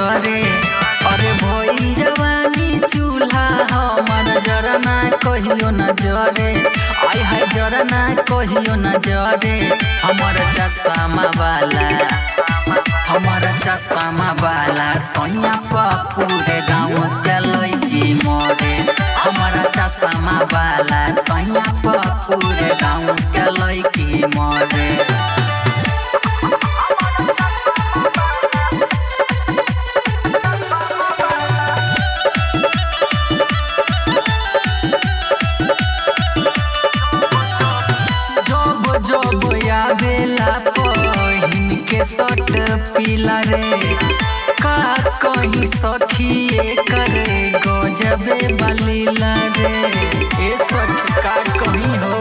जरे। अरे भई जवानी चूल्हा हमर जरना कहियो न जरे। आय हाय जरना कहियो न जरे। हमर चश्मा वाला सैया पूरे गाँव के लइकी मरे। हमारा चश्मा वाला सैया पूरे गाँव के लइकी मरे। जब आवेला पहिन के शर्ट पीला रे। का कहीं सखी करे गजबे बलीला रे। ए सखी का कहीं हो।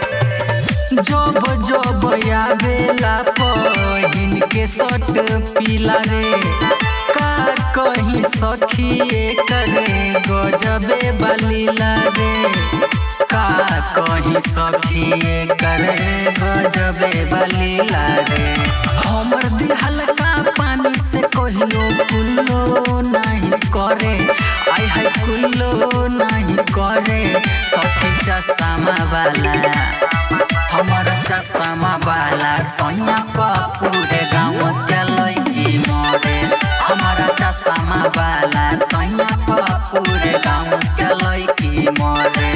जब आवेला पहिन के शर्ट पीला रे। का कहीं सखी करे गजबे बलीला रे। का कहीं सखी करे गजबे बलीला रे। हमर दिहल का पानी से कहियो कुल्लो नहीं करे। आय हाय कुल्लो नहीं करे। सखी चश्मा वाला हमर चश्मा वाला सैया पूरे गाँव के लइकी मरे। हमारा चश्मा वाला सैया पूरे गाँव के लइकी मरे।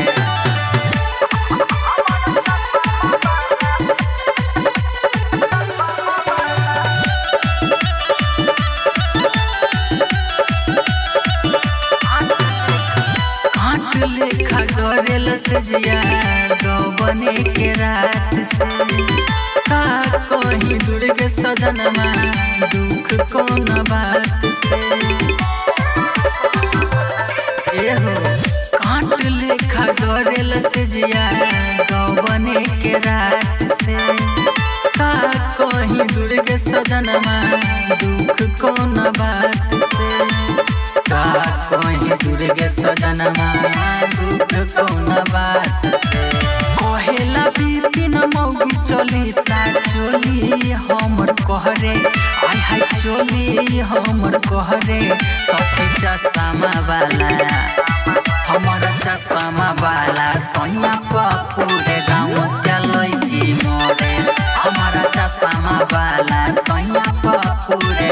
लेखा गरेल से जिया गौबने के रात से। का कहीं दूर के सजनमा दुख कौन बात से। एहो काट लेखा गरेल से जिया गौबने के रात से। का कहीं दूर के सजनमा दुख कौन बात से। का कहीं दूर के सजनमा दुख कौन बात से। कहेला बिपिन मौगी चली सा चोली हमर कहरे। आय हाय चोली हमर कहरे। सखी चश्मा वाला हमर चश्मा वाला सैया पूरे गाँव के लइकी मरे। हमारा चश्मा वाला सैया पूरे